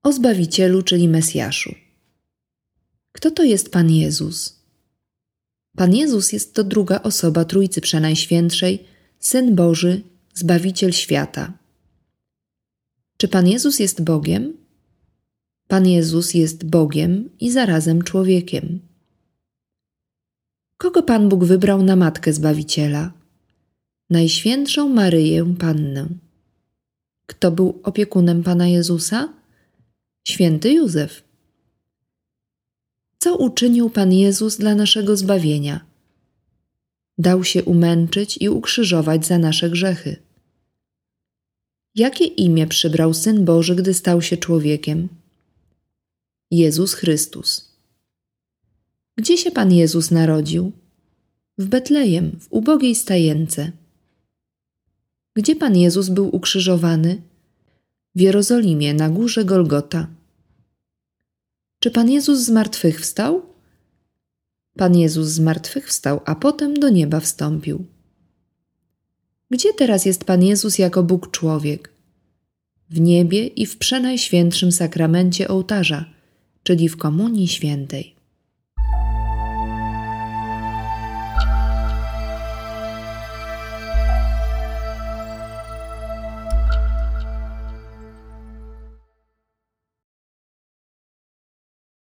O Zbawicielu, czyli Mesjaszu. Kto to jest Pan Jezus? Pan Jezus jest to druga osoba Trójcy Przenajświętszej, Syn Boży, Zbawiciel świata. Czy Pan Jezus jest Bogiem? Pan Jezus jest Bogiem i zarazem człowiekiem. Kogo Pan Bóg wybrał na Matkę Zbawiciela? Najświętszą Maryję Pannę. Kto był opiekunem Pana Jezusa? Święty Józef. Co uczynił Pan Jezus dla naszego zbawienia? Dał się umęczyć i ukrzyżować za nasze grzechy. Jakie imię przybrał Syn Boży, gdy stał się człowiekiem? Jezus Chrystus. Gdzie się Pan Jezus narodził? W Betlejem, w ubogiej stajence. Gdzie Pan Jezus był ukrzyżowany? W Jerozolimie, na górze Golgota. Czy Pan Jezus zmartwychwstał? Pan Jezus zmartwychwstał, a potem do nieba wstąpił. Gdzie teraz jest Pan Jezus jako Bóg człowiek? W niebie i w przenajświętszym sakramencie ołtarza, czyli w Komunii Świętej.